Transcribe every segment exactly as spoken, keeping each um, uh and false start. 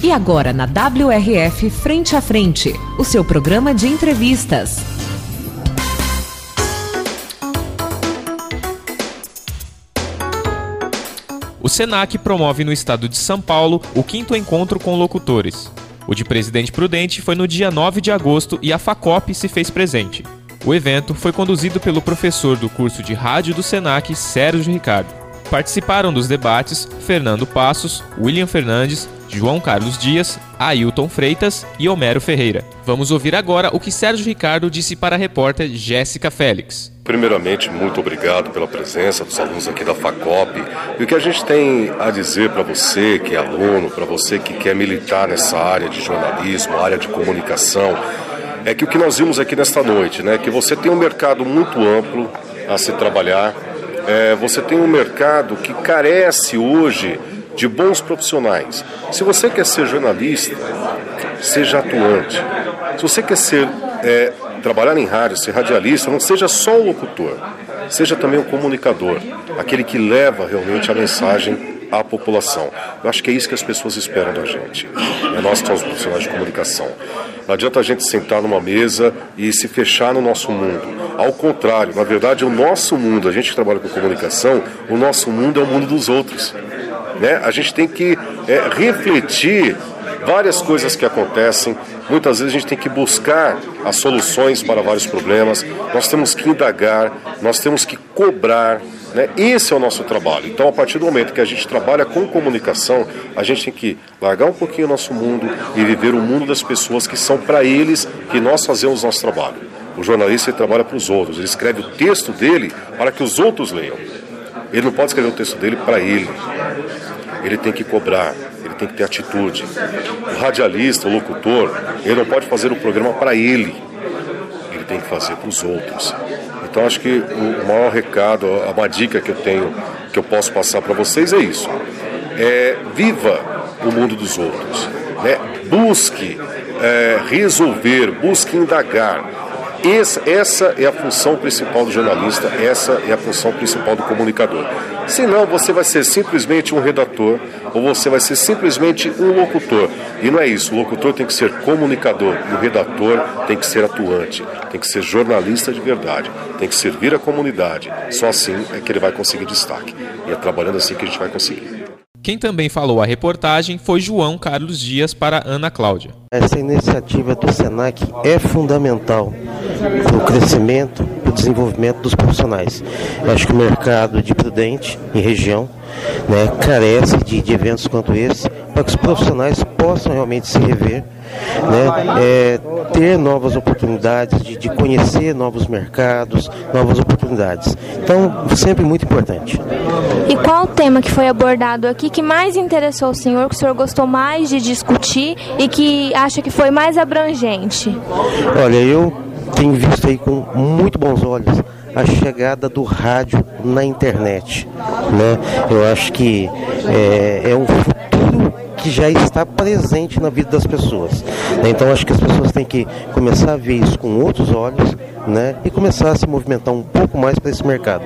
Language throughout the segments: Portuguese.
E agora na W R F Frente a Frente, o seu programa de entrevistas. O Senac promove no estado de São Paulo o quinto encontro com locutores. O de Presidente Prudente foi no dia nove de agosto e a Facop se fez presente. O evento foi conduzido pelo professor do curso de rádio do Senac, Sérgio Ricardo. Participaram dos debates Fernando Passos, William Fernandes, João Carlos Dias, Ailton Freitas e Homero Ferreira. Vamos ouvir agora o que Sérgio Ricardo disse para a repórter Jéssica Félix. Primeiramente, muito obrigado pela presença dos alunos aqui da Facop. E o que a gente tem a dizer para você que é aluno, para você que quer militar nessa área de jornalismo, área de comunicação, é que o que nós vimos aqui nesta noite, né, que você tem um mercado muito amplo a se trabalhar. É, você tem um mercado que carece hoje de bons profissionais. Se você quer ser jornalista, seja atuante. Se você quer ser, é, trabalhar em rádio, ser radialista, não seja só o locutor, seja também o comunicador, aquele que leva realmente a mensagem à população. Eu acho que é isso que as pessoas esperam da gente. É nós que somos profissionais de comunicação. Não adianta a gente sentar numa mesa e se fechar no nosso mundo. Ao contrário, na verdade, o nosso mundo, a gente que trabalha com comunicação, o nosso mundo é o mundo dos outros. Né? A gente tem que é, refletir várias coisas que acontecem. Muitas vezes a gente tem que buscar as soluções para vários problemas. Nós temos que indagar, nós temos que cobrar. Né? Esse é o nosso trabalho. Então, a partir do momento que a gente trabalha com comunicação, a gente tem que largar um pouquinho o nosso mundo e viver o mundo das pessoas, que são para eles que nós fazemos o nosso trabalho. O jornalista, ele trabalha para os outros, ele escreve o texto dele para que os outros leiam. Ele não pode escrever o texto dele para ele. Ele tem que cobrar, ele tem que ter atitude. O radialista, o locutor, ele não pode fazer o programa para ele. Ele tem que fazer para os outros. Então, acho que o maior recado, uma dica que eu tenho, que eu posso passar para vocês é isso. É, viva o mundo dos outros. Né? Busque é, resolver, busque indagar. Essa, essa é a função principal do jornalista, essa é a função principal do comunicador. Senão você vai ser simplesmente um redator ou você vai ser simplesmente um locutor. E não é isso, o locutor tem que ser comunicador e o redator tem que ser atuante, tem que ser jornalista de verdade, tem que servir a comunidade. Só assim é que ele vai conseguir destaque. E é trabalhando assim que a gente vai conseguir. Quem também falou a reportagem foi João Carlos Dias para Ana Cláudia. Essa iniciativa do Senac é fundamental para o crescimento, para o desenvolvimento dos profissionais. Eu acho que o mercado de Prudente, em região, né, carece de, de eventos quanto esse, para que os profissionais possam realmente se rever, né, é, ter novas oportunidades, de, de conhecer novos mercados, novas oportunidades. Então, sempre muito importante. E qual o tema que foi abordado aqui que mais interessou o senhor, que o senhor gostou mais de discutir e que acha que foi mais abrangente? Olha, eu tenho visto aí com muito bons olhos a chegada do rádio na internet, né? Eu acho que é, é um futuro que já está presente na vida das pessoas, né? Então acho que as pessoas têm que começar a ver isso com outros olhos, né? E começar a se movimentar um pouco mais para esse mercado.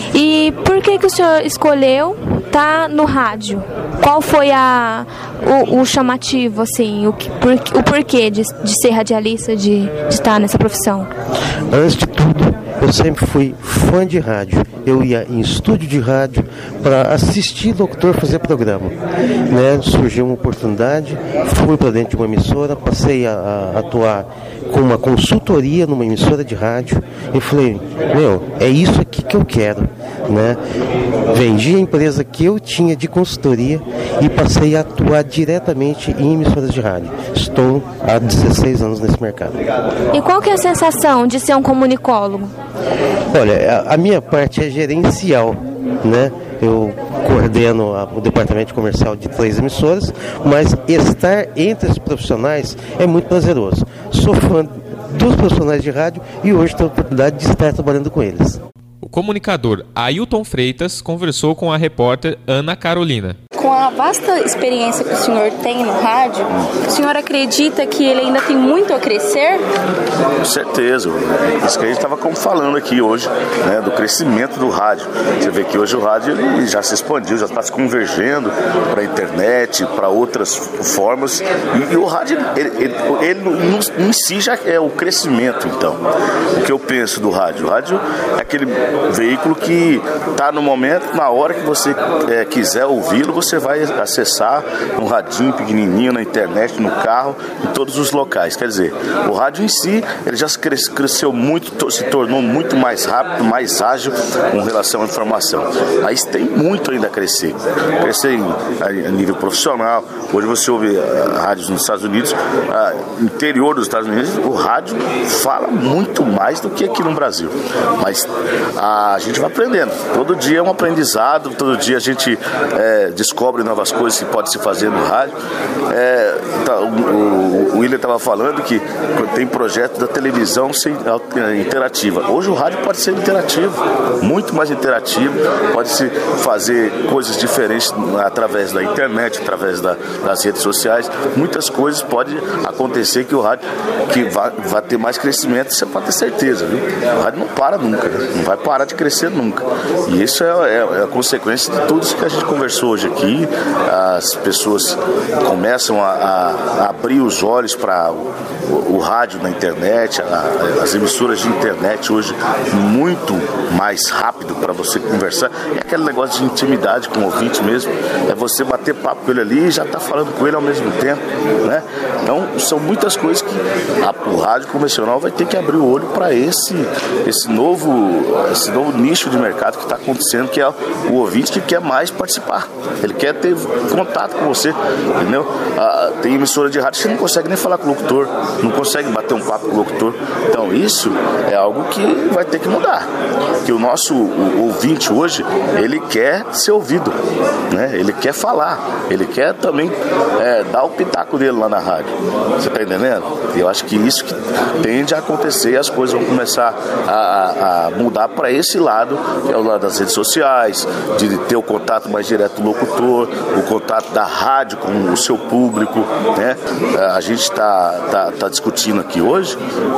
E por que que o senhor escolheu estar no rádio? Qual foi a, o, o chamativo, assim, o, por, o porquê de, de ser radialista, de, de estar nessa profissão? Antes de tudo, eu sempre fui fã de rádio. Eu ia em estúdio de rádio para assistir locutor fazer programa, né? Surgiu uma oportunidade, fui para dentro de uma emissora, passei a, a atuar com uma consultoria numa emissora de rádio e falei, meu, é isso aqui que eu quero, né? Vendi a empresa que eu tinha de consultoria e passei a atuar diretamente em emissoras de rádio. Estou há dezesseis anos nesse mercado. E qual que é a sensação de ser um comunicólogo? Olha, a, a minha parte é gerencial, né? Eu coordeno a, o departamento comercial de três emissoras, mas estar entre os profissionais é muito prazeroso. Sou fã dos profissionais de rádio e hoje tenho a oportunidade de estar trabalhando com eles. O comunicador Ailton Freitas conversou com a repórter Ana Carolina. com a vasta experiência que o senhor tem no rádio, o senhor acredita que ele ainda tem muito a crescer? Com certeza. Isso que a gente estava falando aqui hoje, né, do crescimento do rádio. Você vê que hoje o rádio ele já se expandiu, já está se convergendo para a internet, para outras formas. E, e o rádio, ele, ele, ele em si já é o crescimento, então. O que eu penso do rádio? O rádio é aquele veículo que está no momento, na hora que você é, quiser ouvi-lo, você vai acessar um radinho pequenininho na internet, no carro, em todos os locais. Quer dizer, o rádio em si, ele já cresceu muito, se tornou muito mais rápido, mais ágil com relação à informação. Mas tem muito ainda a crescer. Crescer em, a nível profissional. Hoje você ouve uh, rádios nos Estados Unidos, uh, interior dos Estados Unidos, o rádio fala muito mais do que aqui no Brasil. Mas uh, a gente vai aprendendo. Todo dia é um aprendizado, todo dia a gente é, descobre novas coisas que pode se fazer no rádio. É, tá, o, o William estava falando que tem projeto da televisão sem, interativa. Hoje o rádio pode ser interativo, muito mais interativo, pode-se fazer coisas diferentes através da internet, através da, das redes sociais. Muitas coisas podem acontecer que o rádio que vai, vai ter mais crescimento, você pode ter certeza, viu? O rádio não para nunca, né? Não vai parar de crescer nunca. E isso é, é, é a consequência de tudo isso que a gente conversou hoje aqui. As pessoas começam a, a, a abrir os olhos para o, o, o rádio na internet, a, as emissoras de internet hoje muito mais rápido para você conversar. É aquele negócio de intimidade com o ouvinte mesmo. É você bater papo com ele ali e já tá falando com ele ao mesmo tempo, né? Então são muitas coisas que a, o rádio convencional vai ter que abrir o olho para esse, esse, novo, esse novo nicho de mercado que está acontecendo, que é o ouvinte que quer mais participar. Ele quer ter contato com você, entendeu? Ah, tem emissora de rádio que não consegue nem falar com o locutor, não consegue bater um papo com o locutor. Então isso é algo que vai ter que mudar. Que o nosso o ouvinte hoje, ele quer ser ouvido, né? Ele quer falar, ele quer também é, dar o pitaco dele lá na rádio. Você está entendendo? Eu acho que isso que tende a acontecer, as coisas vão começar a, a, a mudar para esse lado, que é o lado das redes sociais, de ter o contato mais direto do locutor, o contato da rádio com o seu público, né? A gente está tá, tá discutindo aqui hoje,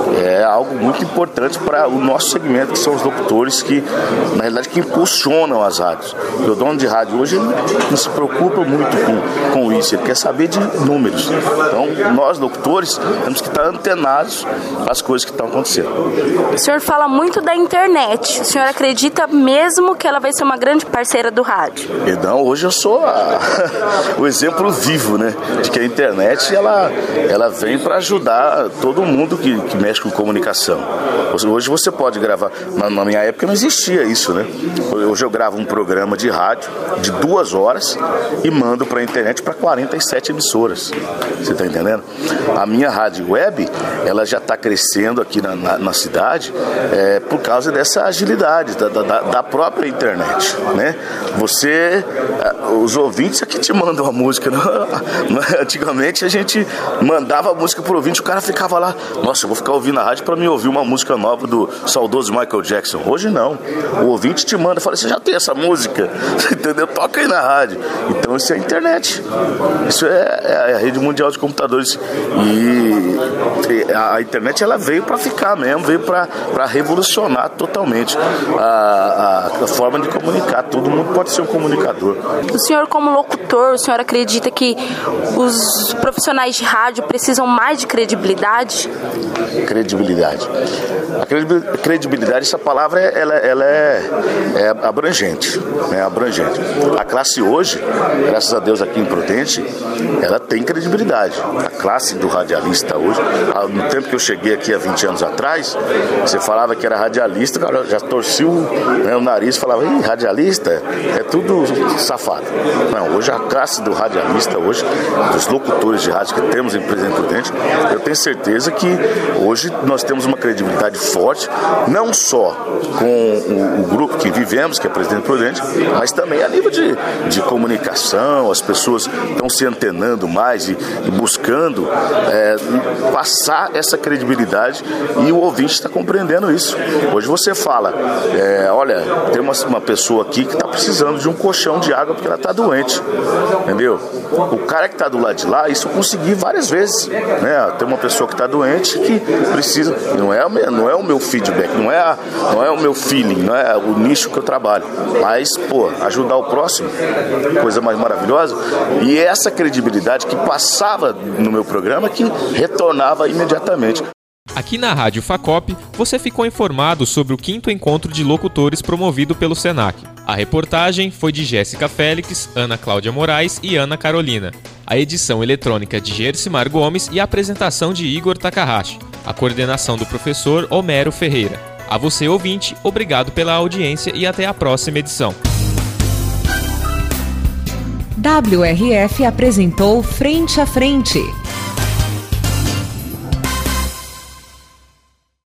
é algo muito importante para o nosso segmento, que são os locutores que, na realidade, que impulsionam as rádios. O dono de rádio hoje ele não se preocupa muito com, com isso, ele quer saber de números. Então, nós, locutores, temos que estar antenados às coisas que estão acontecendo. O senhor fala muito da internet. O senhor acredita mesmo que ela vai ser uma grande parceira do rádio? Então, hoje eu sou a, o exemplo vivo, né, de que a internet ela, ela vem para ajudar todo mundo que, que mexe com comunicação. Hoje você pode gravar, na, na minha época não existia isso, né? Hoje eu gravo um programa de rádio de duas horas e mando para a internet para quarenta e sete emissoras. Você está entendendo? A minha rádio web, ela já está crescendo aqui na, na, na cidade é, por causa dessa agilidade da, da, da própria internet, né? Você, os ouvintes aqui te mandam a música, né? Antigamente a gente mandava a música pro ouvinte, o cara ficava lá, nossa, eu vou ficar ouvindo a rádio para me ouvir uma música nova do saudoso Michael Jackson. Hoje não, o ouvinte te manda, fala, você já tem essa música, entendeu? Toca aí na rádio. Então isso é a internet, isso é, é a rede mundial de computadores, e a internet ela veio para ficar mesmo, veio para revolucionar totalmente a, a, a forma de comunicar. Todo mundo pode ser um comunicador. O senhor, como locutor, o senhor acredita que os profissionais de rádio precisam mais de credibilidade? Credibilidade. A credibilidade, essa palavra, ela, ela é, é abrangente, né? Abrangente. A classe hoje, graças a Deus aqui em Prudente, ela tem credibilidade. A classe do radialista hoje, no tempo que eu cheguei aqui há vinte anos atrás, você falava que era radialista, cara, já torcia o, né, o nariz e falava, ih, radialista é tudo safado. Não, hoje a classe do radialista, hoje, dos locutores de rádio que temos em Presidente Prudente, eu tenho certeza que hoje nós temos uma credibilidade forte, não só com o, o grupo que vivemos, que é Presidente Prudente, mas também a nível de, de comunicação. As pessoas estão se antenando mais e, e buscando é, passar essa credibilidade, e o ouvinte está compreendendo isso. Hoje você fala, é, olha, tem uma, uma pessoa aqui que está precisando de um colchão de água porque ela está tá doente, entendeu? O cara que tá do lado de lá, isso eu consegui várias vezes, né? Tem uma pessoa que tá doente que precisa, não é, não é o meu feedback, não é, a, não é o meu feeling, não é o nicho que eu trabalho, mas, pô, ajudar o próximo, coisa mais maravilhosa, e essa credibilidade que passava no meu programa que retornava imediatamente. Aqui na Rádio Facop, você ficou informado sobre o quinto encontro de locutores promovido pelo Senac. A reportagem foi de Jéssica Félix, Ana Cláudia Moraes e Ana Carolina. A edição eletrônica de Gersimar Gomes e a apresentação de Igor Takahashi. A coordenação do professor Homero Ferreira. A você, ouvinte, obrigado pela audiência e até a próxima edição. W R F apresentou Frente a Frente.